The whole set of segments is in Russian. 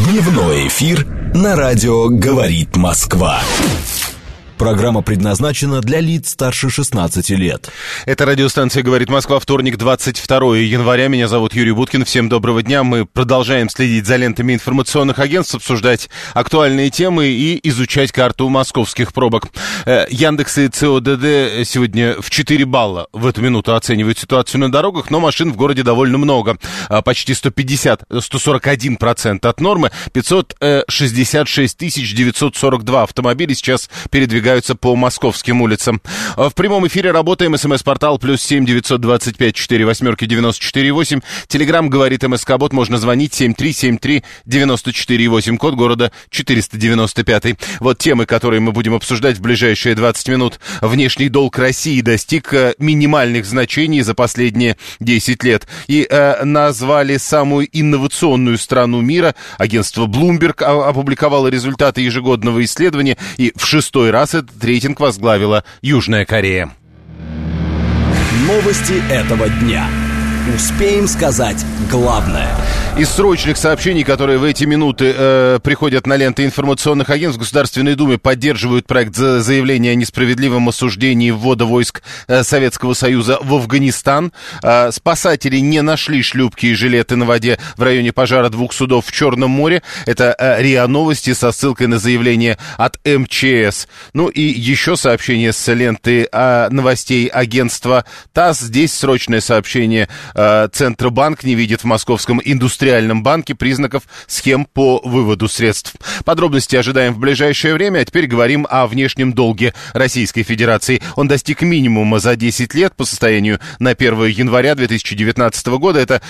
Дневной эфир на радио «Говорит Москва». Программа предназначена для лиц старше 16 лет. Это радиостанция «Говорит Москва», вторник, 22 января. Меня зовут Юрий Буткин. Всем доброго дня. Мы продолжаем следить за лентами информационных агентств, обсуждать актуальные темы и изучать карту московских пробок. Яндекс и ЦОДД сегодня в 4 балла в эту минуту оценивают ситуацию на дорогах, но машин в городе довольно много. Почти 141% от нормы. 566 942 автомобиля сейчас передвигаются по московским улицам. В прямом эфире работаем. СМС-портал +7 925 48 94 8. Телеграм «Говорит МСК-бот». Можно звонить 7373 94 8. Код города 495. Вот темы, которые мы будем обсуждать в ближайшие 20 минут. Внешний долг России достиг минимальных значений за последние 10 лет. И назвали самую инновационную страну мира. Агентство Bloomberg опубликовало результаты ежегодного исследования. И в 6-й раз этот рейтинг возглавила Южная Корея. Новости этого дня. Успеем сказать главное. Из срочных сообщений, которые в эти минуты приходят на ленты информационных агентств, в Государственной Думе поддерживают проект заявления о несправедливом осуждении ввода войск Советского Союза в Афганистан. Спасатели не нашли шлюпки и жилеты на воде в районе пожара 2 судов в Черном море. Это РИА Новости со ссылкой на заявление от МЧС. Ну и еще сообщение с ленты новостей агентства ТАСС. Здесь срочное сообщение. Центробанк не видит в Московском индустриальном банке признаков схем по выводу средств. Подробности ожидаем в ближайшее время. А теперь говорим о внешнем долге Российской Федерации. Он достиг минимума за 10 лет по состоянию на 1 января 2019 года. Это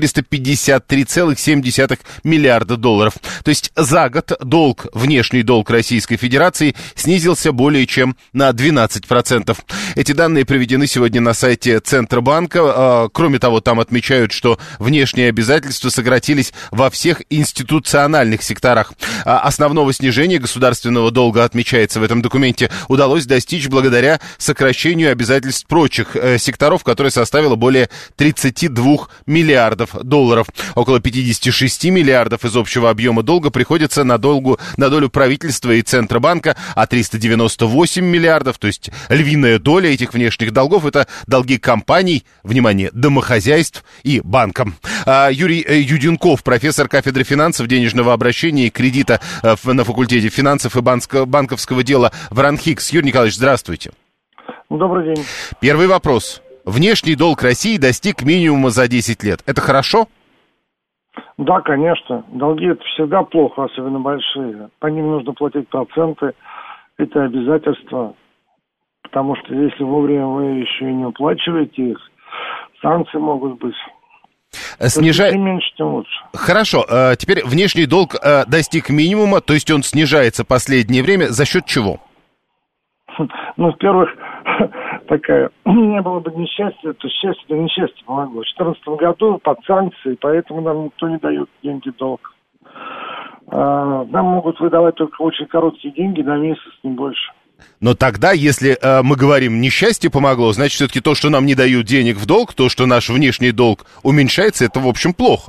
453,7 миллиарда долларов. То есть за год внешний долг Российской Федерации снизился более чем на 12%. Эти данные приведены сегодня на сайте Центробанка. Кроме того, там отмечают, что внешние обязательства сократились во всех институциональных секторах. Основного снижения государственного долга, отмечается в этом документе, удалось достичь благодаря сокращению обязательств прочих секторов, которое составило более 32 миллиардов долларов. Около 56 миллиардов из общего объема долга приходится на долю правительства и Центробанка, а 398 миллиардов, то есть львиная доля этих внешних долгов, это долги компаний, внимание, домохозяйств и банкам. Юрий Юденков, профессор кафедры финансов, денежного обращения и кредита на факультете финансов и банковского дела в РАНХИКС. Юрий Николаевич, здравствуйте. Добрый день. Первый вопрос. Внешний долг России достиг минимума за 10 лет. Это хорошо? Да, конечно. Долги — это всегда плохо, особенно большие. По ним нужно платить проценты. Это обязательства. Потому что если вовремя вы еще и не уплачиваете их, санкции могут быть. Чем меньше, тем лучше. Хорошо. Теперь внешний долг достиг минимума, то есть он снижается последнее время. За счет чего? Ну, во-первых, не было бы несчастья, то счастье до несчастья помогло. В 2014 году под санкции, поэтому нам никто не дает деньги в долг. Нам могут выдавать только очень короткие деньги, на месяц, не больше. Но тогда, если мы говорим, несчастье помогло, значит, все-таки то, что нам не дают денег в долг, то, что наш внешний долг уменьшается, это, в общем, плохо.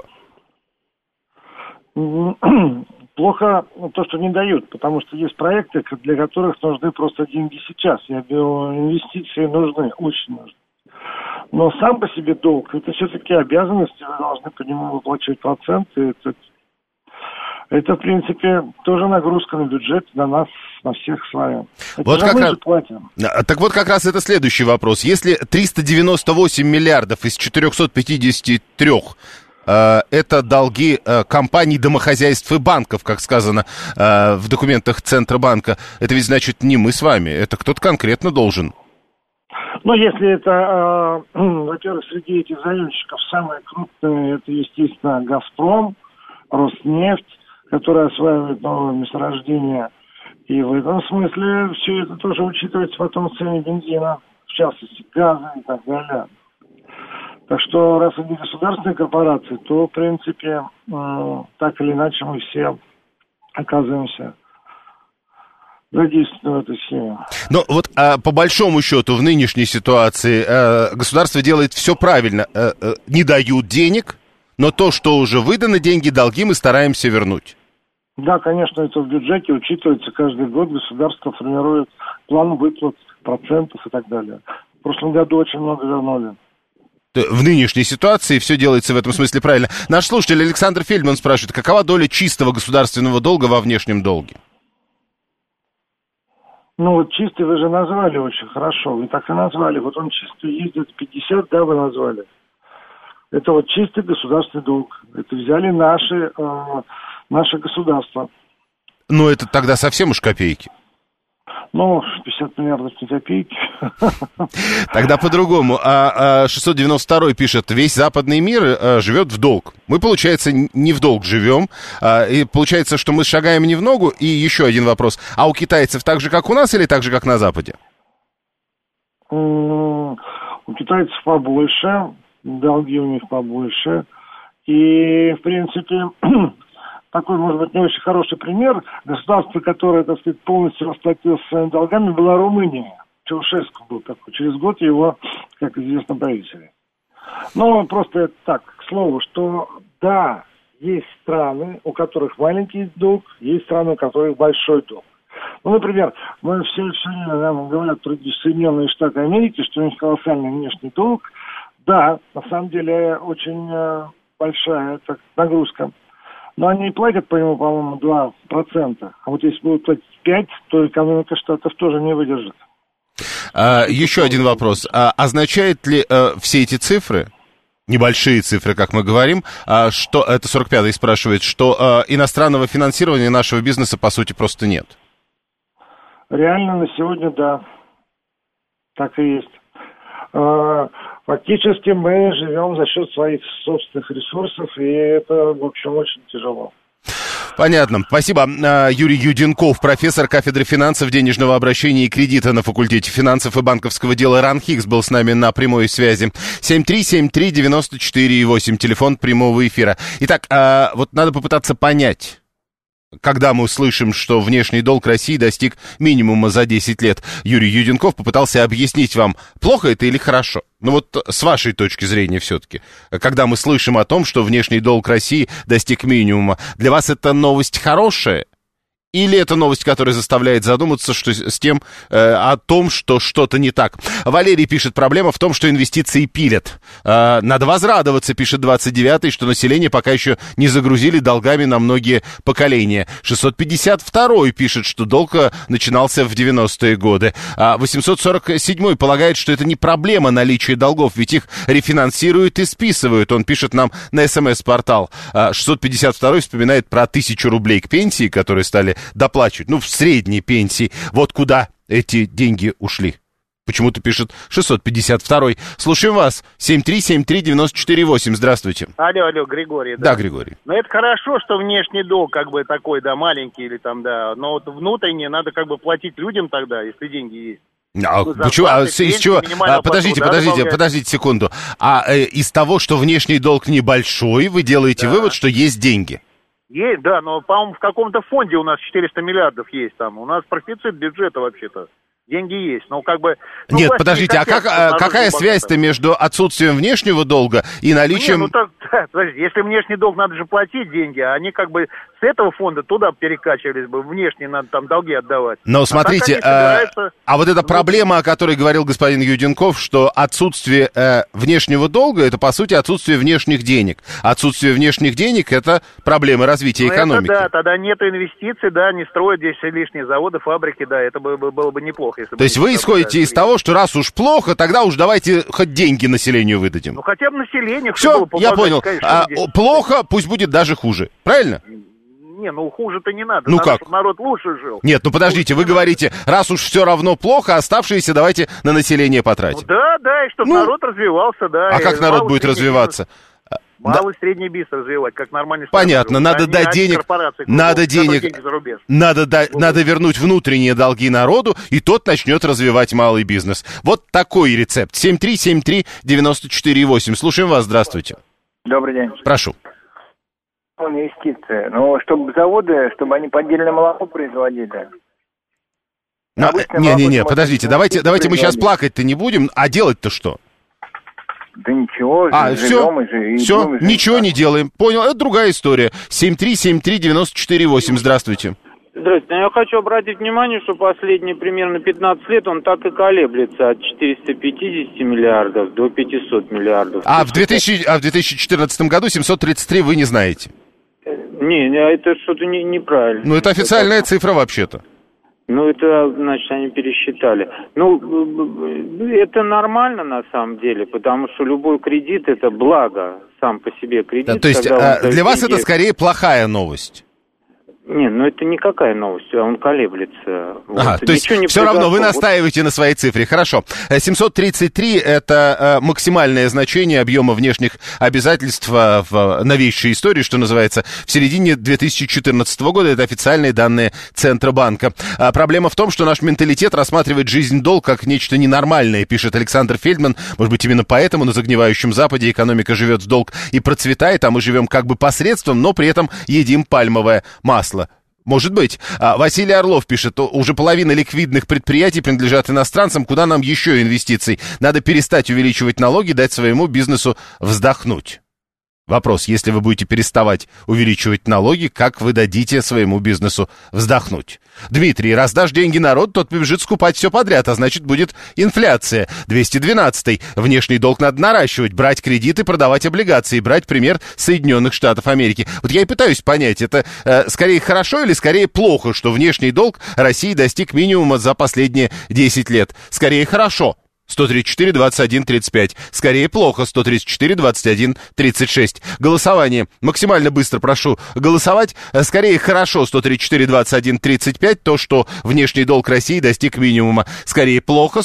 Плохо то, что не дают, потому что есть проекты, для которых нужны просто деньги сейчас. Инвестиции нужны, очень нужны. Но сам по себе долг, это все-таки обязанности, вы должны по нему выплачивать проценты. Это, в принципе, тоже нагрузка на бюджет, на нас, на всех с вами. Вот как раз... Так вот как раз это следующий вопрос. Если 398 миллиардов из 453 это долги компаний, домохозяйств и банков, как сказано в документах Центробанка, это ведь значит не мы с вами, это кто-то конкретно должен. Ну, если это, во-первых, среди этих заемщиков самые крупные, это, естественно, «Газпром», «Роснефть», которые осваивают новые месторождения. И в этом смысле все это тоже учитывается потом в цене бензина, в частности, газа и так далее. Так что, раз это не государственные корпорации, то, в принципе, так или иначе мы все оказываемся задействованы в этой схеме. Но вот по большому счету в нынешней ситуации государство делает все правильно. Не дают денег, но то, что уже выдано, деньги, долги, мы стараемся вернуть. Да, конечно, это в бюджете учитывается каждый год, государство формирует план выплат, процентов и так далее. В прошлом году очень много вернули. В нынешней ситуации все делается в этом смысле правильно. Наш слушатель Александр Фельдман спрашивает, какова доля чистого государственного долга во внешнем долге? Ну вот чистый вы же назвали очень хорошо, вы так и назвали. Вот он чистый ездит 50, да, вы назвали. Это вот чистый государственный долг. Это взяли наше государство. Ну, это тогда совсем уж копейки. Ну, 50 миллиардов не копейки. Тогда по-другому. 692 пишет, весь западный мир живет в долг. Мы, получается, не в долг живем. И получается, что мы шагаем не в ногу. И еще один вопрос. А у китайцев так же, как у нас, или так же, как на Западе? У китайцев побольше. Долги у них побольше. И, в принципе, такой, может быть, не очень хороший пример. Государство, которое, так сказать, полностью расплатилось своими долгами, была Румыния. Чаушеску был такой. Через год его, как известно, повесили. Но просто так, к слову, что да, есть страны, у которых маленький долг, есть страны, у которых большой долг. Ну, например, мы все время нам говорят про Соединенные Штаты Америки, что у них колоссальный внешний долг. Да, на самом деле очень большая нагрузка. Но они платят по нему, по-моему, 2%. А вот если будут платить 5%, то экономика Штатов тоже не выдержит. Еще один вопрос. Означает ли все эти цифры, небольшие цифры, как мы говорим, что, это 45-й спрашивает, что иностранного финансирования нашего бизнеса, по сути, просто нет? Реально на сегодня, да. Так и есть. Фактически мы живем за счет своих собственных ресурсов, и это, в общем, очень тяжело. Понятно. Спасибо. Юрий Юденков, профессор кафедры финансов, денежного обращения и кредита на факультете финансов и банковского дела РАНХИКС был с нами на прямой связи. 7373948, телефон прямого эфира. Итак, вот надо попытаться понять, когда мы услышим, что внешний долг России достиг минимума за 10 лет. Юрий Юденков попытался объяснить вам, плохо это или хорошо. Ну вот с вашей точки зрения все-таки, когда мы слышим о том, что внешний долг России достиг минимума, для вас это новость хорошая? Или это новость, которая заставляет задуматься о том, что что-то не так? Валерий пишет, проблема в том, что инвестиции пилят. Надо возрадоваться, пишет 29-й, что население пока еще не загрузили долгами на многие поколения. 652-й пишет, что долг начинался в 90-е годы. 847-й полагает, что это не проблема наличия долгов, ведь их рефинансируют и списывают. Он пишет нам на СМС-портал. 652-й вспоминает про 1000 рублей к пенсии, которые стали доплачивать, в средней пенсии. Вот куда эти деньги ушли. Почему-то пишет 652-й. Слушаем вас. 7373948. Здравствуйте. Алло, Григорий. Да, Григорий. Ну, это хорошо, что внешний долг такой, маленький или но вот внутренне надо платить людям тогда, если деньги есть. Почему? Из чего? Подождите секунду. Из того, что внешний долг небольшой, вы делаете вывод, что есть деньги? Есть, да, но, по-моему, в каком-то фонде у нас 400 миллиардов есть там. У нас профицит бюджета вообще-то. Деньги есть, но Нет, подождите, какая связь-то между отсутствием внешнего долга и наличием... Подождите, если внешний долг, надо же платить деньги, а они с этого фонда туда перекачивались бы, внешние надо там долги отдавать. Но смотрите, вот эта проблема, о которой говорил господин Юденков, что отсутствие внешнего долга, это, по сути, отсутствие внешних денег. Отсутствие внешних денег — это проблема развития экономики. Да, тогда нет инвестиций, не строят здесь лишние заводы, фабрики, это было бы неплохо. То есть вы исходите из того, что раз уж плохо, тогда уж давайте хоть деньги населению выдадим. Хотя бы населению. Все, я понял. Плохо, пусть будет даже хуже. Правильно? Не, хуже-то не надо. Надо, чтобы народ лучше жил. Нет, подождите, вы говорите, раз уж все равно плохо, оставшиеся давайте на население потратим. Да, и чтобы народ развивался, А как народ будет развиваться? Малый и средний бизнес развивать, как нормальный. Понятно, надо дать денег, надо вернуть внутренние долги народу, и тот начнет развивать малый бизнес. Вот такой рецепт. 7373948. Слушаем вас, здравствуйте. Добрый день. Прошу. Инвестиции. Чтобы заводы, чтобы они поддельное молоко производили. Не, подождите, давайте мы сейчас плакать-то не будем, а делать-то что? Да ничего, живем все, ничего не делаем. Понял, это другая история. 7373948, здравствуйте. Здравствуйте. Я хочу обратить внимание, что последние примерно 15 лет он так и колеблется от 450 миллиардов до 500 миллиардов. А в 2014 году 733 вы не знаете? Не, это что-то неправильно. Ну, это официальная цифра вообще-то. Ну, это, значит, они пересчитали. Ну, это нормально на самом деле, потому что любой кредит – это благо сам по себе кредит. Да, то есть для вас это скорее плохая новость? Не, ну это никакая новость, он колеблется. Ага, то есть все равно вы настаиваете на своей цифре. Хорошо. 733 – это максимальное значение объема внешних обязательств в новейшей истории, что называется, в середине 2014 года. Это официальные данные Центробанка. Проблема в том, что наш менталитет рассматривает жизнь-долг как нечто ненормальное, пишет Александр Фельдман. Может быть, именно поэтому на загнивающем Западе экономика живет в долг и процветает, а мы живем как бы посредством, но при этом едим пальмовое масло. Может быть. Василий Орлов пишет, уже половина ликвидных предприятий принадлежат иностранцам, куда нам еще инвестиций? Надо перестать увеличивать налоги, дать своему бизнесу вздохнуть. Вопрос, если вы будете переставать увеличивать налоги, как вы дадите своему бизнесу вздохнуть? Дмитрий, раздашь деньги народу, тот побежит скупать все подряд, а значит будет инфляция. 212-й. Внешний долг надо наращивать, брать кредиты, продавать облигации, брать пример Соединенных Штатов Америки. Вот я и пытаюсь понять, это скорее хорошо или скорее плохо, что внешний долг России достиг минимума за последние 10 лет? Скорее хорошо. 134-21-35. Скорее плохо. 134-21-36. Голосование. Максимально быстро прошу голосовать. Скорее хорошо. 134-21-35. То, что внешний долг России достиг минимума. Скорее плохо.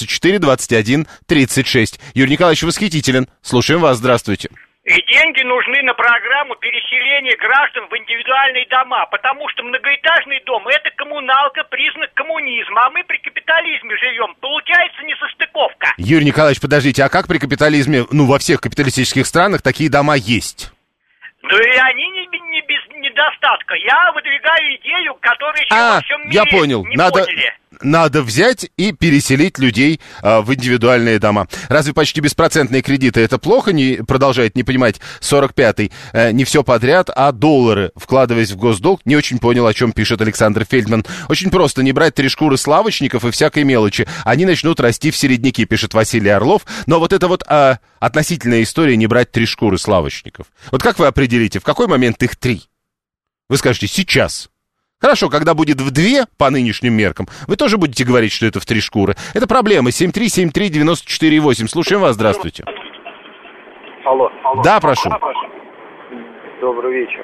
134-21-36. Юрий Николаевич восхитителен. Слушаем вас. Здравствуйте. И деньги нужны на программу переселения граждан в индивидуальные дома, потому что многоэтажный дом – это коммуналка, признак коммунизма, а мы при капитализме живем. Получается несостыковка. Юрий Николаевич, подождите, а как при капитализме, во всех капиталистических странах такие дома есть? Ну и они не без недостатка. Я выдвигаю идею, которую еще во всем мире я понял. Не поняли. Надо взять и переселить людей в индивидуальные дома. Разве почти беспроцентные кредиты это плохо? Продолжает не понимать 45-й. Не все подряд, а доллары, вкладываясь в госдолг. Не очень понял, о чем пишет Александр Фельдман. Очень просто. Не брать 3 шкуры с лавочников и всякой мелочи. Они начнут расти в середняки, пишет Василий Орлов. Но вот это вот относительная история не брать 3 шкуры с лавочников. Вот как вы определите, в какой момент их 3? Вы скажете, сейчас. Хорошо, когда будет в 2 по нынешним меркам, вы тоже будете говорить, что это в 3 шкуры. Это проблема. 7373948. Слушаем вас. Здравствуйте. Алло. Да, прошу. Добрый вечер.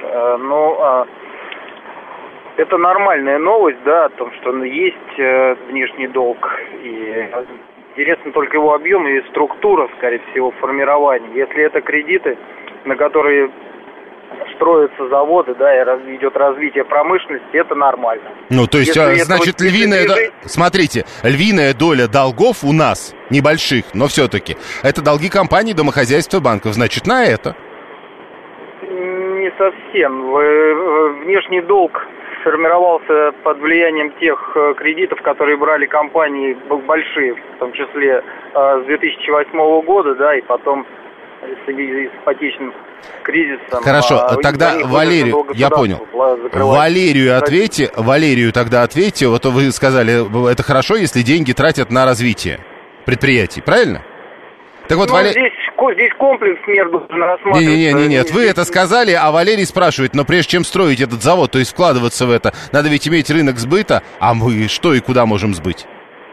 Это нормальная новость, да, о том, что есть внешний долг. И интересно только его объем и структура, скорее всего, формирования. Если это кредиты, на которые строятся заводы, да, и идет развитие промышленности, это нормально. Ну, то есть, значит, смотрите, львиная доля долгов у нас, небольших, но все-таки, это долги компаний, домохозяйств и банков, значит, на это? Не совсем. Внешний долг сформировался под влиянием тех кредитов, которые брали компании большие, в том числе с 2008 года, да, и потом с ипотечным кризисом. Хорошо, тогда Валерию, я понял. Валерию тогда ответьте. Вот вы сказали, это хорошо, если деньги тратят на развитие предприятий, правильно? Так вот, здесь комплекс мер должен рассматриваться. Нет, вы это сказали, а Валерий спрашивает, но прежде чем строить этот завод, то есть вкладываться в это, надо ведь иметь рынок сбыта, а мы что и куда можем сбыть?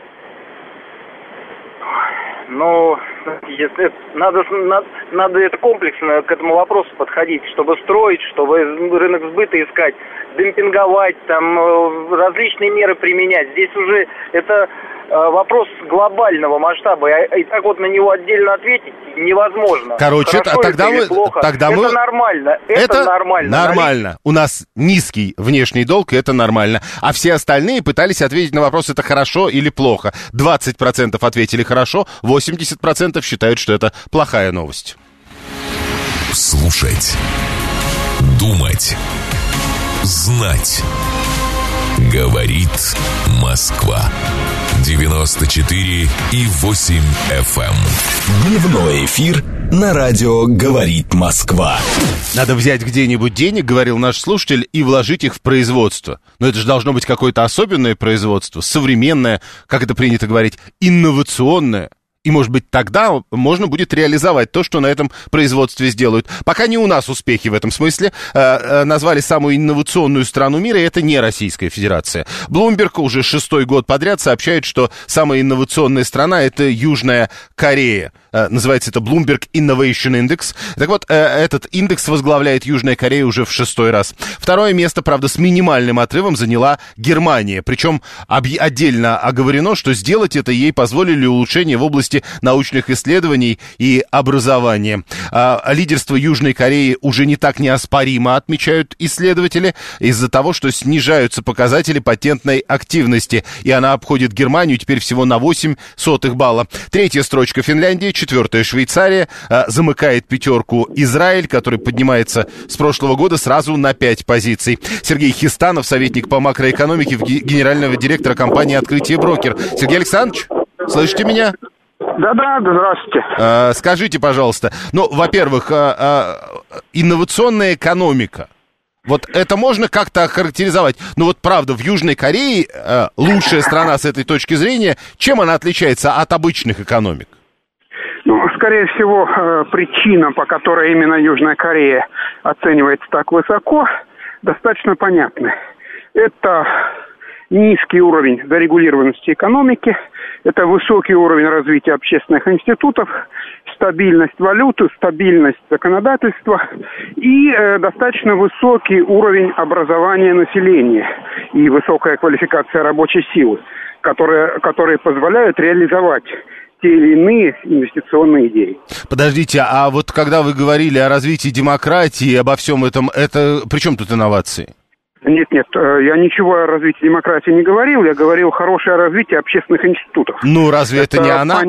Надо это комплексно к этому вопросу подходить, чтобы строить, чтобы рынок сбыта искать, демпинговать, различные меры применять. Здесь уже это вопрос глобального масштаба, и так вот на него отдельно ответить невозможно. Короче, тогда мы... Это нормально. Это нормально. У нас низкий внешний долг, и это нормально. А все остальные пытались ответить на вопрос, это хорошо или плохо. 20% ответили хорошо, 80% считают, что это плохая новость. Слушать, думать, знать. Говорит Москва. 94,8 FM. Дневной эфир на радио «Говорит Москва». Надо взять где-нибудь денег, говорил наш слушатель, и вложить их в производство. Но это же должно быть какое-то особенное производство, современное, как это принято говорить, инновационное. И, может быть, тогда можно будет реализовать то, что на этом производстве сделают. Пока не у нас успехи в этом смысле. Назвали самую инновационную страну мира, и это не Российская Федерация. Bloomberg уже 6-й год подряд сообщает, что самая инновационная страна — это Южная Корея. Называется это Bloomberg Innovation Index. Так вот, этот индекс возглавляет Южная Корея уже в 6-й раз. Второе место, правда, с минимальным отрывом заняла Германия. Причем отдельно оговорено, что сделать это ей позволили улучшения в области научных исследований и образования. Лидерство Южной Кореи уже не так неоспоримо, отмечают исследователи, из-за того, что снижаются показатели патентной активности, и она обходит Германию теперь всего на 0,08 балла. Третья строчка Финляндия, четвертая Швейцария, замыкает пятерку Израиль, который поднимается с прошлого года сразу на 5 позиций. Сергей Хистанов, советник по макроэкономике генерального директора компании «Открытие Брокер». Сергей Александрович, слышите меня? Да, здравствуйте. Скажите, пожалуйста, во-первых, инновационная экономика, вот это можно как-то охарактеризовать? Правда, в Южной Корее лучшая страна с этой точки зрения. Чем она отличается от обычных экономик? Скорее всего, причина, по которой именно Южная Корея оценивается так высоко, достаточно понятна. Это низкий уровень зарегулированности экономики, это высокий уровень развития общественных институтов, стабильность валюты, стабильность законодательства и достаточно высокий уровень образования населения и высокая квалификация рабочей силы, которые позволяют реализовать те или иные инвестиционные идеи. Подождите, а вот когда вы говорили о развитии демократии, обо всем этом, это при чем тут инновации? Нет, я ничего о развитии демократии не говорил, я говорил хорошее развитие общественных институтов. Разве это не она?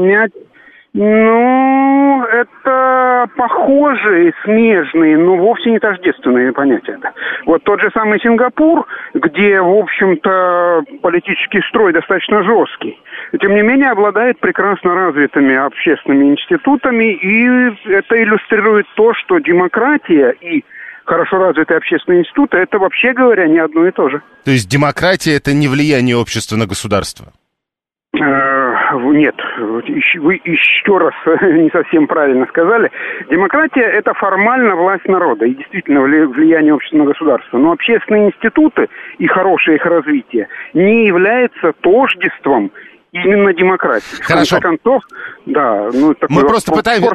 Это похожие, смежные, но вовсе не тождественные понятия. Вот тот же самый Сингапур, где, в общем-то, политический строй достаточно жесткий, тем не менее обладает прекрасно развитыми общественными институтами, и это иллюстрирует то, что демократия и хорошо развитые общественные институты, это, вообще говоря, не одно и то же. То есть демократия — это не влияние общества на государство? Нет, вы еще раз не совсем правильно сказали. Демократия – это формально власть народа и действительно влияние общества на государство. Но общественные институты и хорошее их развитие не являются тождеством именно демократии. Хорошо. В конце концов, мы просто пытаемся...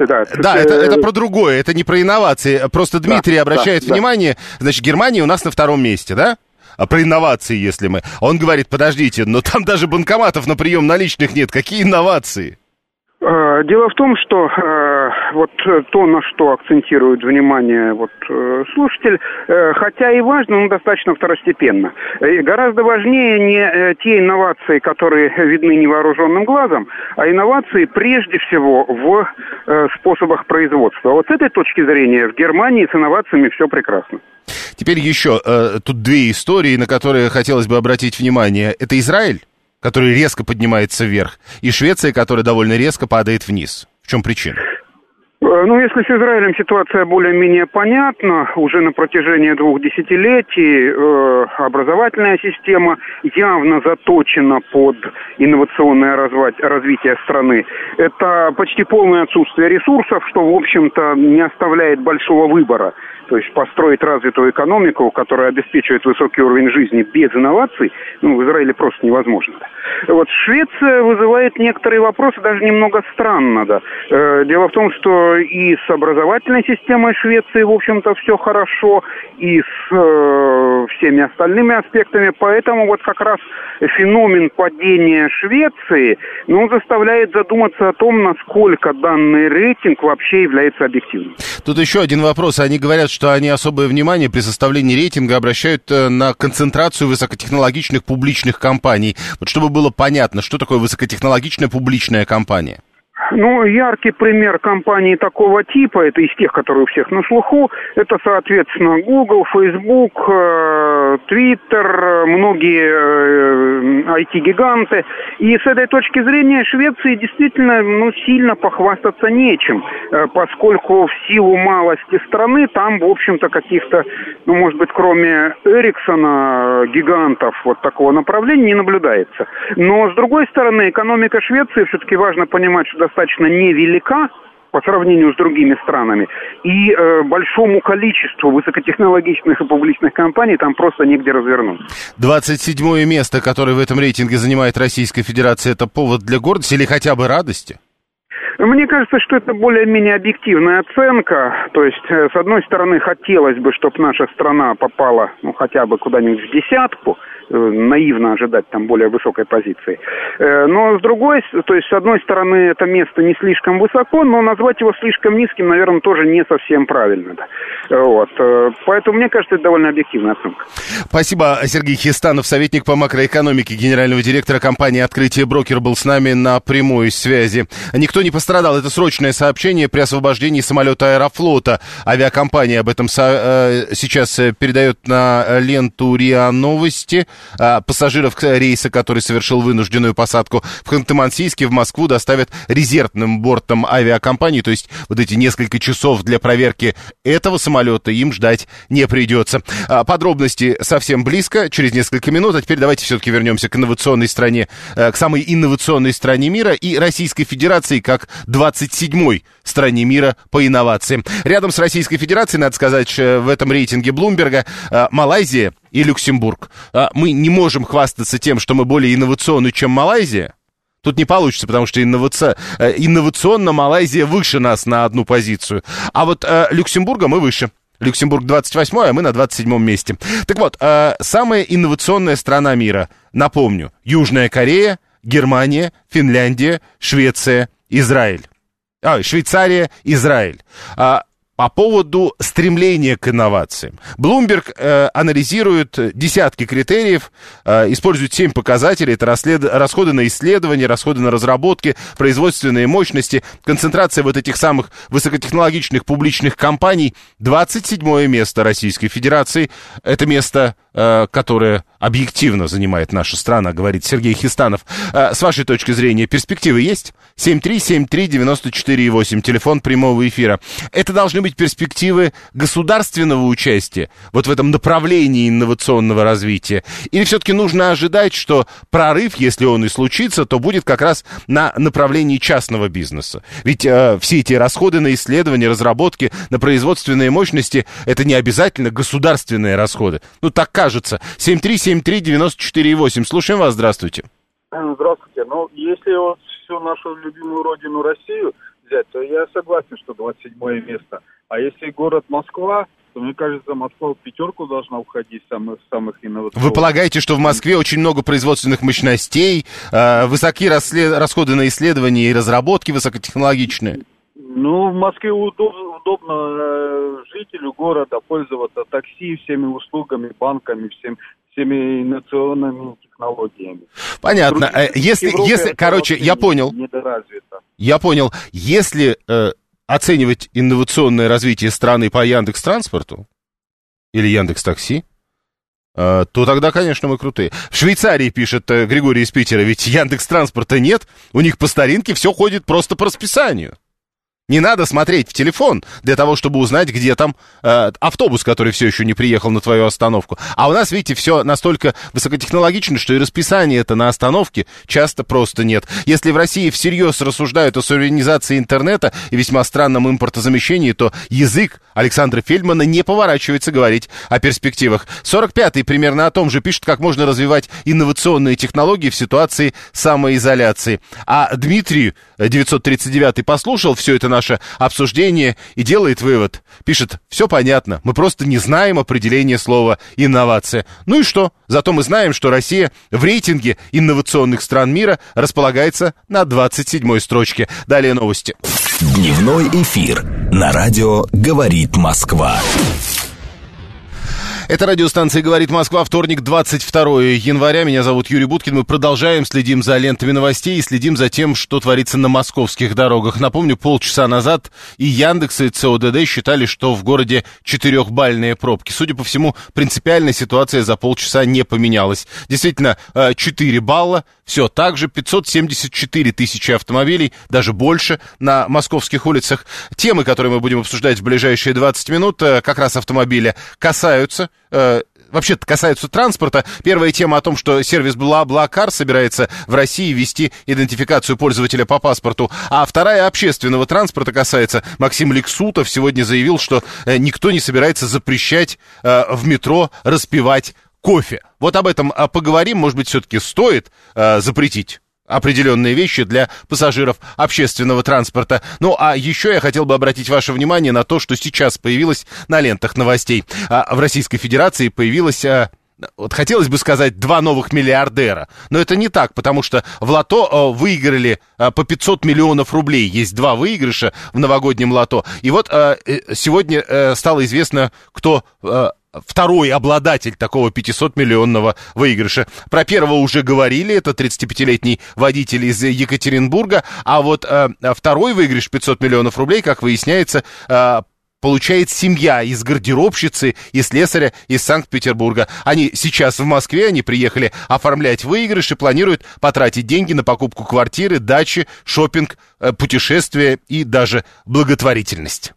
это про другое, это не про инновации. Просто Дмитрий обращает внимание, значит, Германия у нас на 2-м месте, да? Про инновации, если мы. Он говорит, подождите, но там даже банкоматов на прием наличных нет. Какие инновации? Дело в том, что вот то, на что акцентирует внимание слушатель, хотя и важно, но достаточно второстепенно. Гораздо важнее не те инновации, которые видны невооруженным глазом, а инновации прежде всего в способах производства. Вот с этой точки зрения в Германии с инновациями все прекрасно. Теперь еще тут две истории, на которые хотелось бы обратить внимание. Это Израиль, который резко поднимается вверх, и Швеция, которая довольно резко падает вниз. В чем причина? Если с Израилем ситуация более-менее понятна, уже на протяжении 2 десятилетий образовательная система явно заточена под инновационное развитие страны. Это почти полное отсутствие ресурсов, что, в общем-то, не оставляет большого выбора. То есть построить развитую экономику, которая обеспечивает высокий уровень жизни без инноваций, в Израиле просто невозможно. Вот Швеция вызывает некоторые вопросы, даже немного странно. Дело в том, что и с образовательной системой Швеции, в общем-то, все хорошо, и с всеми остальными аспектами. Поэтому вот как раз феномен падения Швеции, заставляет задуматься о том, насколько данный рейтинг вообще является объективным. Тут еще один вопрос. Они говорят, что они особое внимание при составлении рейтинга обращают на концентрацию высокотехнологичных публичных компаний. Вот чтобы было понятно, что такое высокотехнологичная публичная компания. Ну, яркий пример компаний такого типа, это из тех, которые у всех на слуху, это, соответственно, Google, Facebook, Twitter, многие IT-гиганты. И с этой точки зрения Швеции действительно сильно похвастаться нечем, поскольку в силу малости страны там, в общем-то, каких-то, может быть, кроме Эриксона, гигантов вот такого направления не наблюдается. Но, с другой стороны, экономика Швеции, все-таки важно понимать, что достаточно невелика по сравнению с другими странами, и большому количеству высокотехнологичных и публичных компаний там просто негде развернуться. 27-е место, которое в этом рейтинге занимает Российская Федерация, это повод для гордости или хотя бы радости? Мне кажется, что это более-менее объективная оценка. То есть, с одной стороны, хотелось бы, чтобы наша страна попала, хотя бы куда-нибудь в десятку. Наивно ожидать там более высокой позиции. Но с другой, то есть, с одной стороны, это место не слишком высоко, но назвать его слишком низким, наверное, тоже не совсем правильно. Да. Вот. Поэтому, мне кажется, это довольно объективная оценка. Спасибо. Сергей Хистанов, советник по макроэкономике генерального директора компании «Открытие Брокер», был с нами на прямой связи. Никто не пострадал. Это срочное сообщение при освобождении самолета Аэрофлота. Авиакомпания об этом сейчас передает на ленту РИА Новости. Пассажиров рейса, который совершил вынужденную посадку в Ханты-Мансийске, в Москву доставят резервным бортом авиакомпании, то есть вот эти несколько часов для проверки этого самолета им ждать не придется. Подробности совсем близко, через несколько минут. А теперь давайте все-таки вернемся к инновационной стране, к самой инновационной стране мира и Российской Федерации как 27-й стране мира по инновациям. Рядом с Российской Федерацией, надо сказать, в этом рейтинге Блумберга Малайзия и Люксембург. Мы не можем хвастаться тем, что мы более инновационны, чем Малайзия. Тут не получится, потому что инновационно Малайзия выше нас на одну позицию. А вот Люксембурга мы выше. Люксембург 28-й, а мы на 27-м месте. Так вот, самая инновационная страна мира, напомню, Южная Корея, Германия, Финляндия, Швеция, Израиль. Швейцария, Израиль. По поводу стремления к инновациям. Bloomberg анализирует десятки критериев, использует 7 показателей. Это расходы на исследования, расходы на разработки, производственные мощности, концентрация вот этих самых высокотехнологичных публичных компаний. 27-е место Российской Федерации. Это место, которое объективно занимает наша страна, говорит Сергей Хистанов. С вашей точки зрения, перспективы есть? 7373948, телефон прямого эфира. Это должны быть перспективы государственного участия вот в этом направлении инновационного развития? Или все-таки нужно ожидать, что прорыв, если он и случится, то будет как раз на направлении частного бизнеса? Ведь все эти расходы на исследования, разработки, на производственные мощности, это не обязательно государственные расходы. Так кажется. 7373948. Слушаем вас, здравствуйте. Здравствуйте. Если всю нашу любимую родину Россию взять, то я согласен, что 27-е место. А если город Москва, то, мне кажется, Москва в пятерку должна уходить самых инновационных. Вы полагаете, что в Москве очень много производственных мощностей, высокие расходы на исследования и разработки высокотехнологичные? В Москве удобно жителю города пользоваться такси, всеми услугами, банками, всеми инновационными технологиями. Понятно. Я понял. Я понял. Если оценивать инновационное развитие страны по Яндекс.Транспорту или Яндекс.Такси, то тогда, конечно, мы крутые. В Швейцарии, пишет Григорий из Питера, ведь Яндекс.Транспорта нет, у них по старинке все ходит просто по расписанию. Не надо смотреть в телефон для того, чтобы узнать, где там автобус, который все еще не приехал на твою остановку. А у нас, видите, все настолько высокотехнологично, что и расписания-то на остановке часто просто нет. Если в России всерьез рассуждают о суверенизации интернета и весьма странном импортозамещении, то язык Александра Фельдмана не поворачивается говорить о перспективах. 45-й примерно о том же пишет, как можно развивать инновационные технологии в ситуации самоизоляции. А Дмитрий, 939-й, послушал все это наше обсуждение и делает вывод. Пишет: все понятно, мы просто не знаем определения слова «инновация». Ну и что? Зато мы знаем, что Россия в рейтинге инновационных стран мира располагается на 27-й строчке. Далее новости. Дневной эфир на радио «Говорит Москва». Это радиостанция «Говорит Москва», вторник, 22 января. Меня зовут Юрий Буткин. Мы продолжаем, следим за лентами новостей и следим за тем, что творится на московских дорогах. Напомню, полчаса назад и Яндекс, и ЦОДД считали, что в городе 4-бальные пробки. Судя по всему, принципиально ситуация за полчаса не поменялась. Действительно, 4 балла. Все так же, 574 тысячи автомобилей, даже больше, на московских улицах. Темы, которые мы будем обсуждать в ближайшие 20 минут, как раз автомобиля, касаются транспорта. Первая тема о том, что сервис BlaBlaCar собирается в России ввести идентификацию пользователя по паспорту. А вторая общественного транспорта касается. Максим Лексутов сегодня заявил, что никто не собирается запрещать в метро распивать кофе. Вот об этом поговорим. Может быть, все-таки стоит запретить определенные вещи для пассажиров общественного транспорта. Ну, а еще я хотел бы обратить ваше внимание на то, что сейчас появилось на лентах новостей. В Российской Федерации появилось... Вот хотелось бы сказать, 2 новых миллиардера. Но это не так, потому что в лото выиграли по 500 миллионов рублей. Есть 2 выигрыша в новогоднем лото. И вот сегодня стало известно, кто... второй обладатель такого 500-миллионного выигрыша. Про первого уже говорили, это 35-летний водитель из Екатеринбурга, а вот второй выигрыш 500 миллионов рублей, как выясняется, получает семья из гардеробщицы и слесаря из Санкт-Петербурга. Они сейчас в Москве, они приехали оформлять выигрыш и планируют потратить деньги на покупку квартиры, дачи, шопинг, путешествия и даже благотворительность.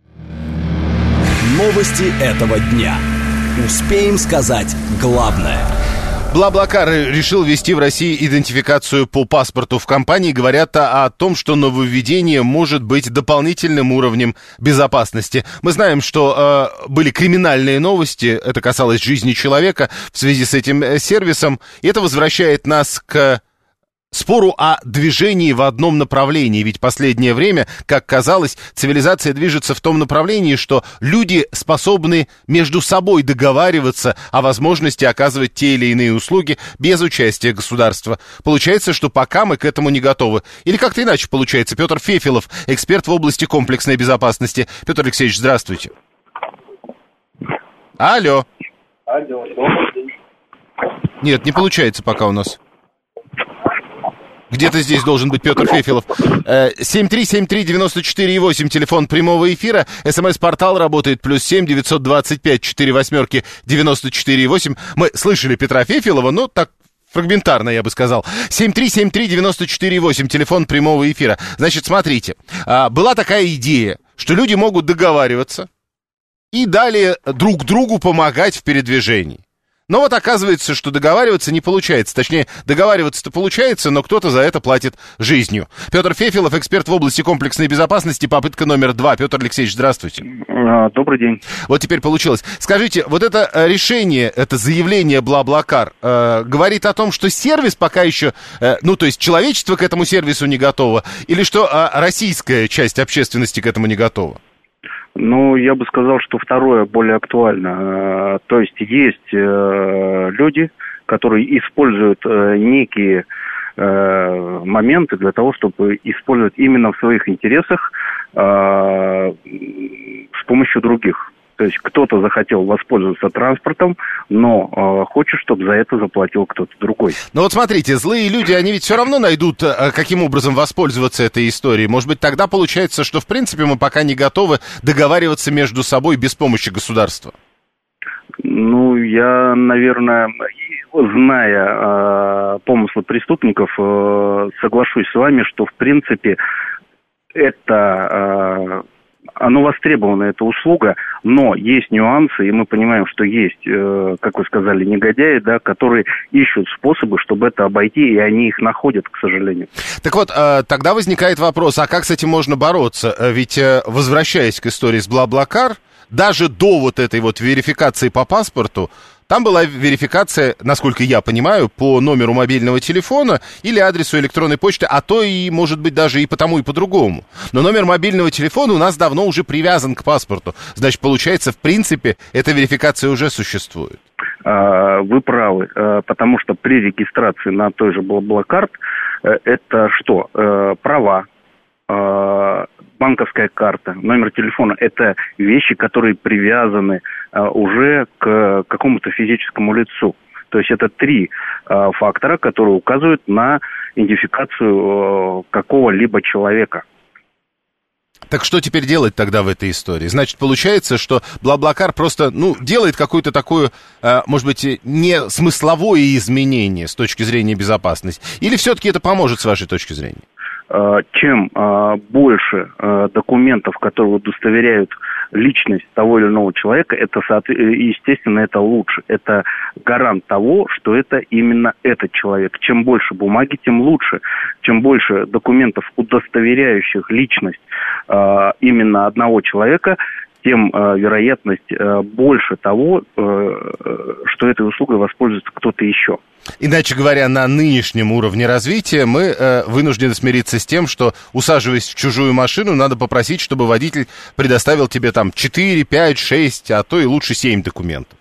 Новости этого дня. Успеем сказать главное. BlaBlaCar решил ввести в России идентификацию по паспорту. В компании говорят о том, что нововведение может быть дополнительным уровнем безопасности. Мы знаем, что были криминальные новости, это касалось жизни человека в связи с этим сервисом. И это возвращает нас к спору о движении в одном направлении. Ведь последнее время, как казалось, цивилизация движется в том направлении, что люди способны между собой договариваться о возможности оказывать те или иные услуги без участия государства. Получается, что пока мы к этому не готовы. Или как-то иначе получается. Петр Фефелов, эксперт в области комплексной безопасности. Петр Алексеевич, здравствуйте. Алло. Нет, не получается пока у нас. Где-то здесь должен быть Петр Фефелов. 7373948, телефон прямого эфира. СМС-портал работает +7 925 48 94,8. Мы слышали Петра Фефелова, но так фрагментарно, я бы сказал. 7373948, телефон прямого эфира. Значит, смотрите, была такая идея, что люди могут договариваться и далее друг другу помогать в передвижении. Но вот оказывается, что договариваться не получается. Точнее, договариваться-то получается, но кто-то за это платит жизнью. Петр Фефелов, эксперт в области комплексной безопасности, попытка номер 2. Петр Алексеевич, здравствуйте. Добрый день. Вот теперь получилось. Скажите, вот это решение, это заявление BlaBlaCar говорит о том, что сервис пока еще, то есть человечество к этому сервису не готово, или что российская часть общественности к этому не готова? Ну, я бы сказал, что второе более актуально. То есть люди, которые используют некие моменты для того, чтобы использовать именно в своих интересах с помощью других. То есть кто-то захотел воспользоваться транспортом, но хочет, чтобы за это заплатил кто-то другой. Ну вот смотрите, злые люди, они ведь все равно найдут, каким образом воспользоваться этой историей. Может быть, тогда получается, что в принципе мы пока не готовы договариваться между собой без помощи государства? Ну, я, наверное, зная помыслы преступников, соглашусь с вами, что в принципе это... Оно востребована, эта услуга, но есть нюансы, и мы понимаем, что есть, как вы сказали, негодяи, да, которые ищут способы, чтобы это обойти, и они их находят, к сожалению. Так вот, тогда возникает вопрос, а как с этим можно бороться? Ведь, возвращаясь к истории с BlaBlaCar, даже до вот этой вот верификации по паспорту, там была верификация, насколько я понимаю, по номеру мобильного телефона или адресу электронной почты, а то и, может быть, даже и по тому, и по другому. Но номер мобильного телефона у нас давно уже привязан к паспорту. Значит, получается, в принципе, эта верификация уже существует. Вы правы, потому что при регистрации на той же BlaBlaCar это что? Права, банковская карта, номер телефона – это вещи, которые привязаны уже к какому-то физическому лицу. То есть это 3 фактора, которые указывают на идентификацию какого-либо человека. Так что теперь делать тогда в этой истории? Значит, получается, что BlaBlaCar просто, делает какое-то такое, может быть, не смысловое изменение с точки зрения безопасности? Или все-таки это поможет с вашей точки зрения? Чем больше документов, которые удостоверяют личность того или иного человека, это, естественно, это лучше. Это гарант того, что это именно этот человек. Чем больше бумаги, тем лучше. Чем больше документов, удостоверяющих личность именно одного человека, тем вероятность больше того, что этой услугой воспользуется кто-то еще. Иначе говоря, на нынешнем уровне развития мы вынуждены смириться с тем, что, усаживаясь в чужую машину, надо попросить, чтобы водитель предоставил тебе там 4, 5, 6, а то и лучше 7 документов.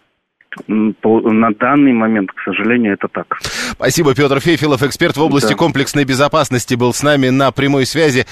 На данный момент, к сожалению, это так. Спасибо, Петр Фефилов, эксперт в области комплексной безопасности, был с нами на прямой связи.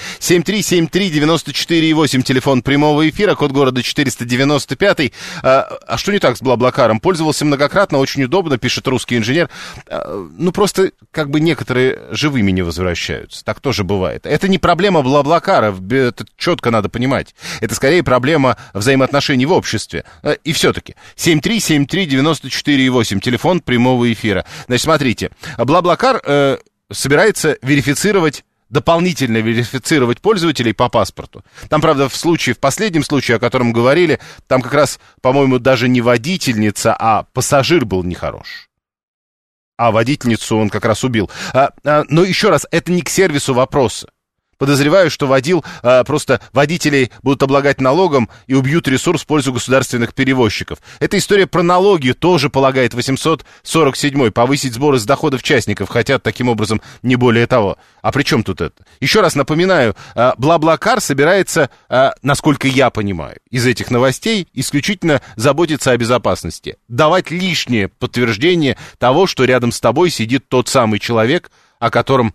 7373948, телефон прямого эфира, код города 495. А что не так с BlaBlaCar'ом? Пользовался многократно, очень удобно, пишет русский инженер. Просто как бы некоторые живыми не возвращаются. Так тоже бывает. Это не проблема BlaBlaCar'а, это четко надо понимать. Это скорее проблема взаимоотношений в обществе. И все-таки 7373948, телефон прямого эфира. Значит, смотрите, BlaBlaCar собирается дополнительно верифицировать пользователей по паспорту. Там, правда, в последнем случае, о котором говорили, там как раз, по-моему, даже не водительница, а пассажир был нехорош. А водительницу он как раз убил. Но еще раз, это не к сервису вопросы. Подозреваю, что просто водителей будут облагать налогом и убьют ресурс в пользу государственных перевозчиков. Эта история про налоги тоже полагает 847-й. Повысить сборы с доходов частников хотят таким образом не более того. А при чем тут это? Еще раз напоминаю, BlaBlaCar собирается, насколько я понимаю, из этих новостей исключительно заботиться о безопасности. Давать лишнее подтверждение того, что рядом с тобой сидит тот самый человек, которого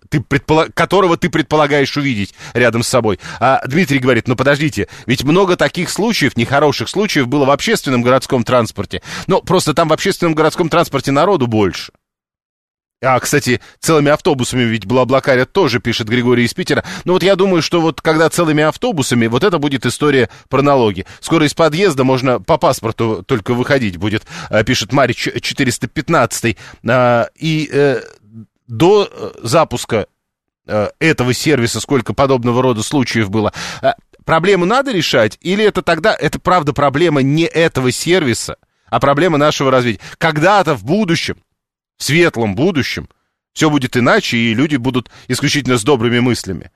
ты предполагаешь увидеть рядом с собой. А Дмитрий говорит, подождите, ведь много таких случаев, нехороших случаев было в общественном городском транспорте. Но просто там в общественном городском транспорте народу больше. Кстати, целыми автобусами ведь BlaBlaCar тоже, пишет Григорий из Питера. Я думаю, что когда целыми автобусами, это будет история про налоги. Скоро из подъезда можно по паспорту только выходить будет, пишет Марич 415. До запуска этого сервиса сколько подобного рода случаев было. Проблему надо решать? Или это правда проблема не этого сервиса, а проблема нашего развития? Когда-то в будущем, в светлом будущем, все будет иначе, и люди будут исключительно с добрыми мыслями.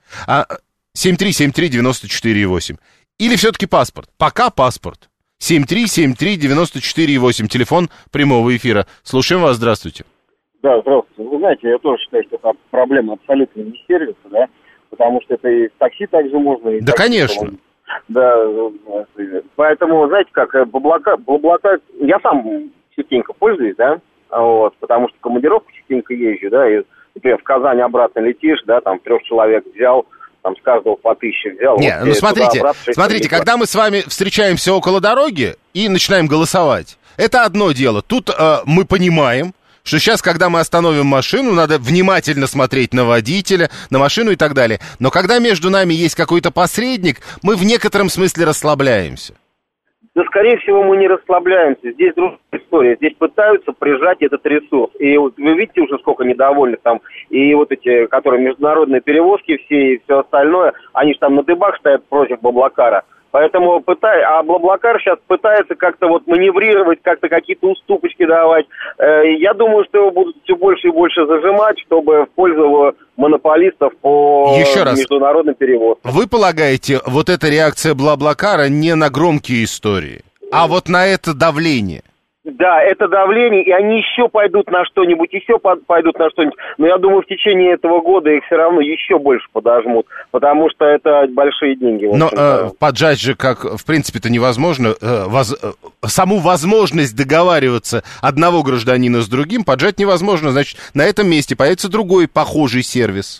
7373948. Или все-таки паспорт? Пока паспорт. 7373948, телефон прямого эфира. Слушаем вас, здравствуйте. Да, здравствуйте. Вы знаете, я тоже считаю, что это проблема абсолютно не сервиса, да, потому что это и в такси также можно. И да, конечно. Да, поэтому, знаете, как BlaBlaCar, я сам частенько пользуюсь, да, потому что в командировку частенько езжу, да, и, например, в Казань обратно летишь, да, там 3 человек взял, там с каждого по 1000 взял. Смотрите, когда мы с вами встречаемся около дороги и начинаем голосовать, это одно дело. Тут мы понимаем, что сейчас, когда мы остановим машину, надо внимательно смотреть на водителя, на машину и так далее. Но когда между нами есть какой-то посредник, мы в некотором смысле расслабляемся. Да, скорее всего, мы не расслабляемся. Здесь другая история. Здесь пытаются прижать этот ресурс. И вы видите уже, сколько недовольных там. И эти, которые международные перевозки все и все остальное, они же там на дыбах стоят против BlaBlaCar'а. Поэтому BlaBlaCar сейчас пытается как-то маневрировать, как-то какие-то уступочки давать. Я думаю, что его будут все больше и больше зажимать, чтобы в пользу монополистов по международным перевозкам. Вы полагаете, эта реакция BlaBlaCar'а не на громкие истории, а на это давление? Да, это давление, и они еще пойдут на что-нибудь, Но я думаю, в течение этого года их все равно еще больше подожмут, потому что это большие деньги. Но поджать же, как в принципе-то невозможно. Саму возможность договариваться одного гражданина с другим поджать невозможно. Значит, на этом месте появится другой похожий сервис.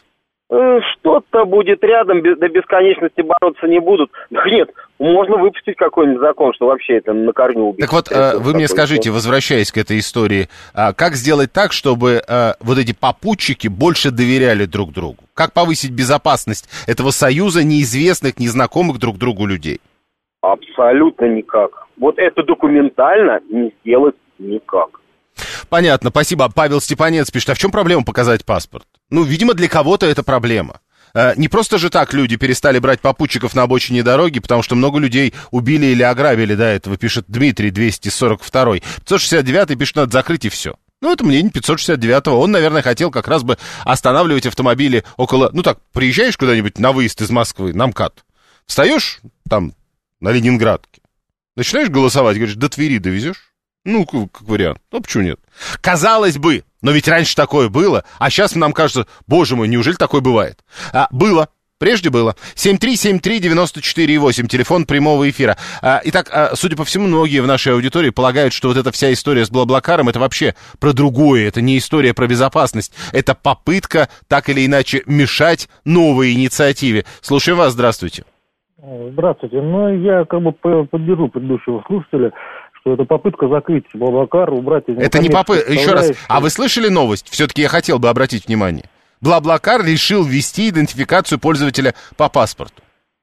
Что-то будет рядом, до бесконечности бороться не будут. Нет, можно выпустить какой-нибудь закон, что вообще это на корню убить. Так вот, вы мне скажите, возвращаясь к этой истории, как сделать так, чтобы вот эти попутчики больше доверяли друг другу? Как повысить безопасность этого союза неизвестных, незнакомых друг другу людей? Абсолютно никак. Вот это документально не сделать никак. Понятно, спасибо. Павел Степанец пишет, а в чем проблема показать паспорт? Ну, видимо, для кого-то это проблема. Не просто же так люди перестали брать попутчиков на обочине дороги, потому что много людей убили или ограбили до этого, пишет Дмитрий 242. 569 пишет, надо закрыть и все. Ну, это мнение 569-го. Он, наверное, хотел как раз бы останавливать автомобили около... Ну так, приезжаешь куда-нибудь на выезд из Москвы, на МКАД, встаешь там на Ленинградке, начинаешь голосовать, говоришь, до Твери довезешь? Ну, как вариант. Ну, почему нет? Казалось бы, но ведь раньше такое было, а сейчас нам кажется, боже мой, неужели такое бывает? Было. Прежде было. 7373948, телефон прямого эфира. Итак, судя по всему, многие в нашей аудитории полагают, что вот эта вся история с Блаблакаром, это вообще про другое, это не история про безопасность, это попытка так или иначе мешать новой инициативе. Слушаем вас, здравствуйте. Здравствуйте. Ну, я как бы поддержу предыдущего слушателя, что это попытка закрыть Блаблакар, убрать... Это не попытка, еще раз, а вы слышали новость? Все-таки я хотел бы обратить внимание. Блаблакар решил ввести идентификацию пользователя по паспорту.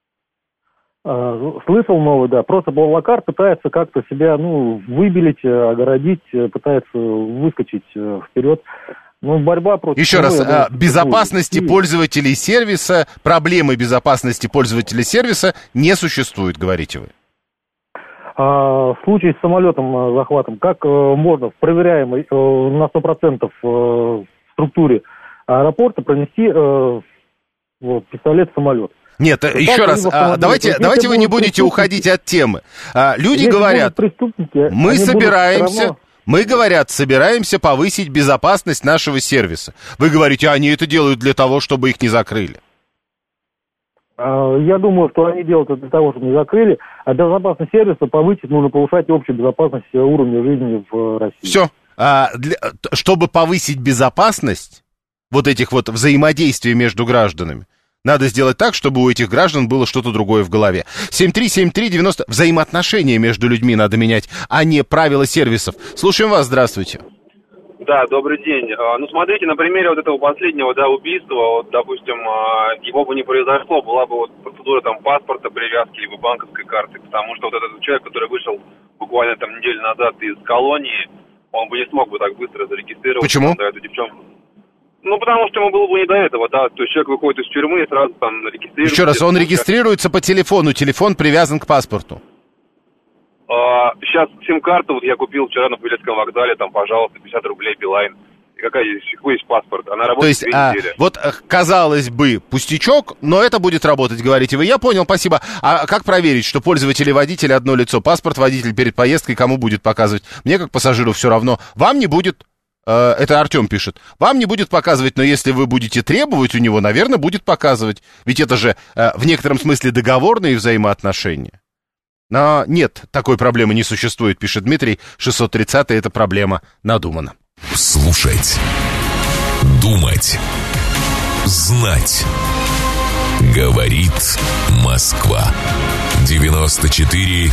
Слышал новый, да. Просто Блаблакар пытается как-то себя, выбелить, огородить, пытается выскочить вперед. Борьба против... Еще раз, безопасности пользователей сервиса, проблемы безопасности пользователей сервиса не существует, говорите вы. В случае с самолетом захватом, как можно в проверяемой на 100% структуре аэропорта пронести пистолет в самолет? Нет, еще раз, давайте вы не будете уходить от темы. Люди говорят, мы собираемся повысить безопасность нашего сервиса. Вы говорите, они это делают для того, чтобы их не закрыли. Я думаю, что они делают это для того, чтобы не закрыли, а безопасность сервиса повысить, нужно повышать общую безопасность уровня жизни в России. Все. Чтобы повысить безопасность вот этих вот взаимодействий между гражданами, надо сделать так, чтобы у этих граждан было что-то другое в голове. 7373948. Взаимоотношения между людьми надо менять, а не правила сервисов. Слушаем вас, здравствуйте. Да, добрый день. Смотрите, на примере вот этого последнего, убийства, допустим, его бы не произошло, была бы процедура паспорта, привязки, либо банковской карты, потому что вот этот человек, который вышел буквально неделю назад из колонии, он бы не смог бы так быстро зарегистрировать. Почему? Эту девчонку. Потому что ему было бы не до этого, да, то есть человек выходит из тюрьмы и сразу регистрируется. Еще раз, он регистрируется по телефону, телефон привязан к паспорту. Сейчас сим-карту я купил вчера на Павелецком вокзале, пожалуйста, 50 рублей Билайн. И какой есть паспорт? Она работает 2 недели. Вот, казалось бы, пустячок, но это будет работать, говорите вы. Я понял, спасибо. А как проверить, что пользователь и водитель одно лицо? Паспорт водитель перед поездкой кому будет показывать? Мне, как пассажиру, все равно. Вам не будет... Это Артем пишет. Вам не будет показывать, но если вы будете требовать у него, наверное, будет показывать. Ведь это же в некотором смысле договорные взаимоотношения. Но нет, такой проблемы не существует, пишет Дмитрий. 630-й, эта проблема надумана. Слушать, думать, знать. Говорит Москва. 94,8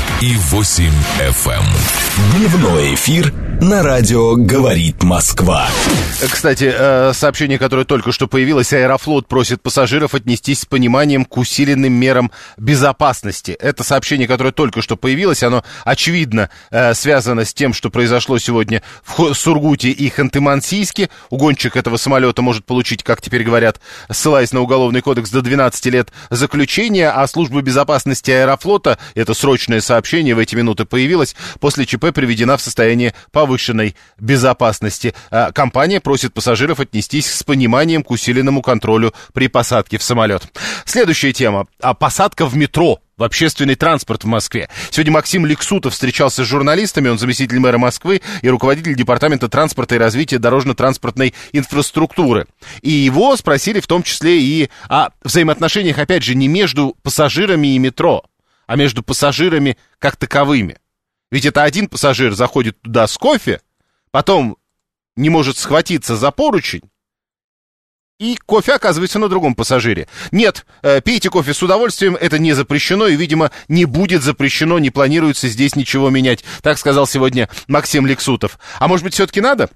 FM. Дневной эфир на радио «Говорит Москва». Кстати, сообщение, которое только что появилось, Аэрофлот просит пассажиров отнестись с пониманием к усиленным мерам безопасности. Это сообщение, которое только что появилось, оно, очевидно, связано с тем, что произошло сегодня в Сургуте и Ханты-Мансийске. Угонщик этого самолета может получить, как теперь говорят, ссылаясь на Уголовный кодекс, до 12 лет заключения, а служба безопасности Аэрофлота, это срочное сообщение в эти минуты появилось, после ЧП приведена в состояние повышенной безопасности. Компания просит пассажиров отнестись с пониманием к усиленному контролю при посадке в самолет. Следующая тема. Посадка в метро. В общественный транспорт в Москве. Сегодня Максим Лексутов встречался с журналистами, он заместитель мэра Москвы и руководитель Департамента транспорта и развития дорожно-транспортной инфраструктуры. И его спросили в том числе и о взаимоотношениях, опять же, не между пассажирами и метро, а между пассажирами как таковыми. Ведь это один пассажир заходит туда с кофе, потом не может схватиться за поручень, И кофе оказывается на другом пассажире. Нет, пейте кофе с удовольствием, это не запрещено, и, видимо, не будет запрещено, не планируется здесь ничего менять. Так сказал сегодня Максим Лексутов. А может быть, все-таки надо?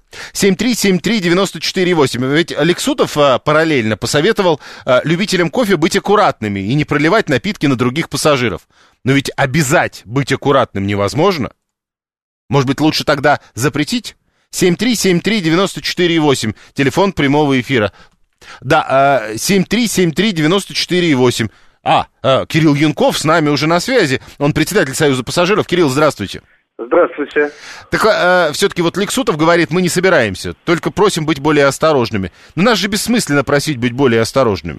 7373948. Ведь Лексутов параллельно посоветовал любителям кофе быть аккуратными и не проливать напитки на других пассажиров. Но ведь обязать быть аккуратным невозможно. Может быть, лучше тогда запретить? 7373948, телефон прямого эфира. Да, 7373948. Кирилл Янков с нами уже на связи. Он председатель Союза пассажиров. Кирилл, здравствуйте. Здравствуйте. Так все-таки вот Лексутов говорит, мы не собираемся, только просим быть более осторожными. Но нас же бессмысленно просить быть более осторожными.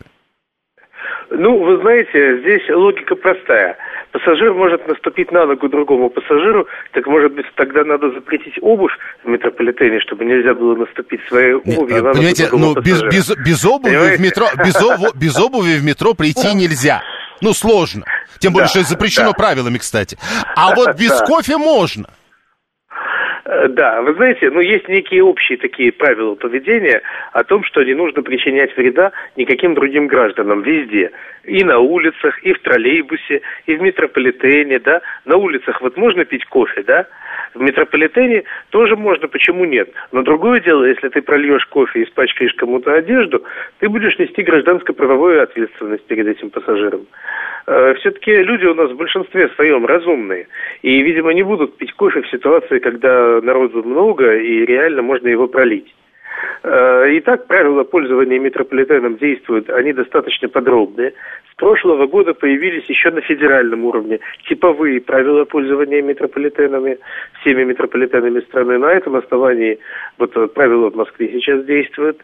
Ну, вы знаете, здесь логика простая. Пассажир может наступить на ногу другому пассажиру, так, может быть, тогда надо запретить обувь в метрополитене, чтобы нельзя было наступить своей обувью на ногу другому пассажиру. Без обуви в метро прийти нельзя. Ну, сложно. Тем более, что это запрещено правилами, кстати. А вот без кофе можно. Да, вы знаете, есть некие общие такие правила поведения о том, что не нужно причинять вреда никаким другим гражданам везде. И на улицах, и в троллейбусе, и в метрополитене, да. На улицах вот можно пить кофе, да. В метрополитене тоже можно, почему нет? Но другое дело, если ты прольешь кофе и испачкаешь кому-то одежду, ты будешь нести гражданско-правовую ответственность перед этим пассажиром. Все-таки люди у нас в большинстве своем разумные. И, видимо, не будут пить кофе в ситуации, когда народу много и реально можно его пролить. Итак, правила пользования метрополитеном действуют, они достаточно подробные. С прошлого года появились еще на федеральном уровне типовые правила пользования метрополитенами, всеми метрополитенами страны. На этом основании вот правила в Москве сейчас действуют.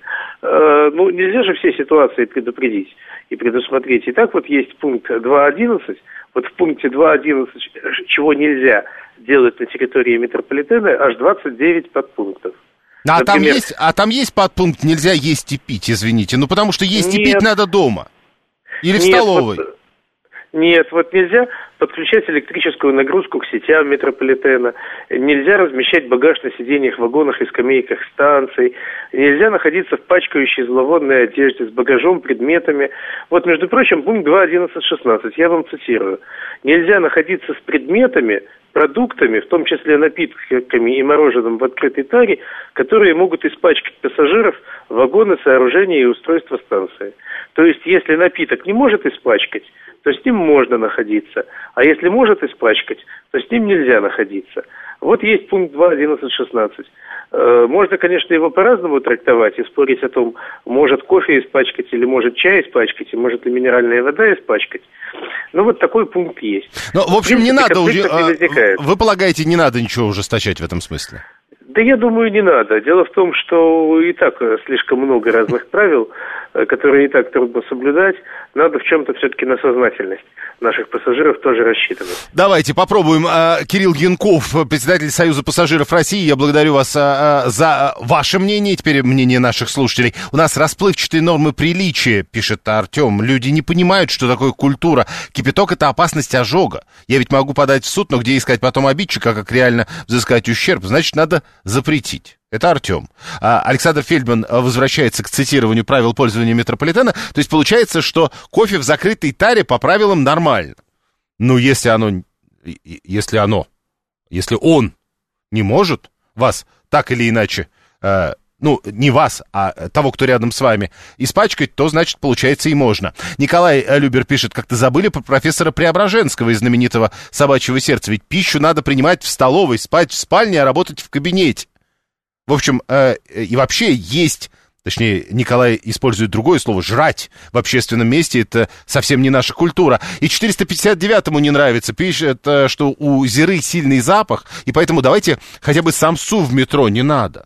Нельзя же все ситуации предупредить и предусмотреть. Итак, вот есть пункт 2.11. Вот в пункте 2.11, чего нельзя делать на территории метрополитена, аж 29 подпунктов. Например, там есть подпункт «нельзя есть и пить», извините. Потому что есть и пить надо дома. Или в столовой. Нет, нельзя подключать электрическую нагрузку к сетям метрополитена, нельзя размещать багаж на сиденьях, вагонах и скамейках станций, нельзя находиться в пачкающей зловонной одежде с багажом, предметами. Вот, между прочим, пункт 2.11.16, я вам цитирую. Нельзя находиться с предметами, продуктами, в том числе напитками и мороженым в открытой таре, которые могут испачкать пассажиров, вагоны, сооружения и устройства станции. То есть, если напиток не может испачкать, то с ним можно находиться. А если может испачкать, то с ним нельзя находиться. Вот есть пункт 2.11.16. Можно, конечно, его по-разному трактовать и спорить о том, может кофе испачкать или может чай испачкать, и может ли минеральная вода испачкать. Вот такой пункт есть. В общем, не надо уже... Вы полагаете, не надо ничего ужесточать в этом смысле? Да я думаю, не надо. Дело в том, что и так слишком много разных правил, которые и так трудно соблюдать. Надо в чем-то все-таки на сознательность наших пассажиров тоже рассчитывать. Давайте попробуем. Кирилл Янков, председатель Союза пассажиров России. Я благодарю вас за ваше мнение, теперь мнение наших слушателей. У нас расплывчатые нормы приличия, пишет Артем. Люди не понимают, что такое культура. Кипяток — это опасность ожога. Я ведь могу подать в суд, но где искать потом обидчика, как реально взыскать ущерб? Значит, надо запретить. Это Артем. Александр Фельдман возвращается к цитированию правил пользования метрополитена. То есть получается, что кофе в закрытой таре по правилам нормально. Если он не может вас так или иначе, не вас, а того, кто рядом с вами, испачкать, то, значит, получается, и можно. Николай Любер пишет, как-то забыли про профессора Преображенского из знаменитого «Собачьего сердца». Ведь пищу надо принимать в столовой, спать в спальне, а работать в кабинете. В общем, и вообще есть, точнее, Николай использует другое слово, жрать в общественном месте, это совсем не наша культура. И 459-му не нравится, пишет, что у Зиры сильный запах, и поэтому давайте хотя бы самсу в метро не надо.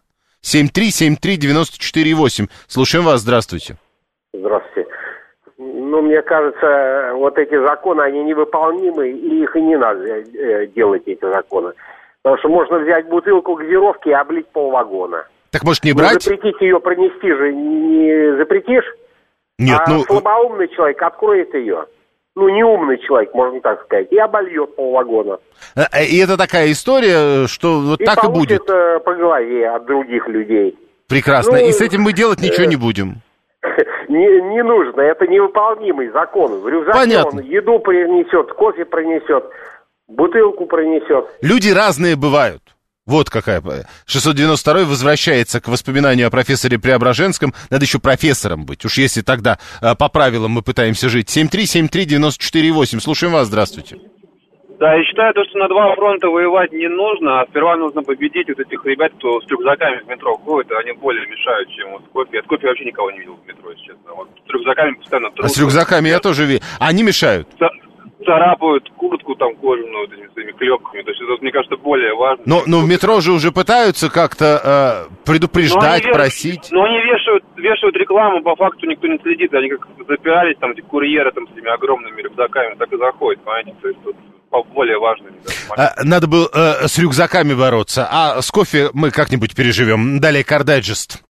7373948. Слушаем вас, здравствуйте. Здравствуйте. Мне кажется, вот эти законы, они невыполнимы, и их и не надо делать, эти законы. Потому что можно взять бутылку газировки и облить полвагона. Так может не брать? Запретить ее пронести же не запретишь? Нет, слабоумный человек откроет ее. Неумный человек, можно так сказать, и обольет полвагона. И это такая история, что вот так и будет. И получит по голове от других людей. Прекрасно. И с этим мы делать ничего не будем. не нужно. Это невыполнимый закон. В рюкзаке Понятно. он еду принесет, кофе принесет, бутылку принесет. Люди разные бывают. Вот какая. 692-й возвращается к воспоминанию о профессоре Преображенском. Надо еще профессором быть. Уж если тогда по правилам мы пытаемся жить. 7373948. Слушаем вас. Здравствуйте. Да, я считаю, что на два фронта воевать не нужно, а сперва нужно победить вот этих ребят, кто с рюкзаками в метро ходит, они более мешают, чем вот с кофе. От кофе вообще никого не видел в метро, если честно. Вот с рюкзаками постоянно трут. А с рюкзаками я тоже видел. Они мешают. Царапают куртку там кожаную этими своими клепками. То есть это, мне кажется, более важно. Но в метро же уже пытаются как-то предупреждать, просить. Но они вешают рекламу, по факту никто не следит. Они как запирались, там, эти курьеры там, с этими огромными рюкзаками, так и заходят, понимаете? То есть тут более важно. Надо было с рюкзаками бороться, а с кофе мы как-нибудь переживем. Далее Кардайджест.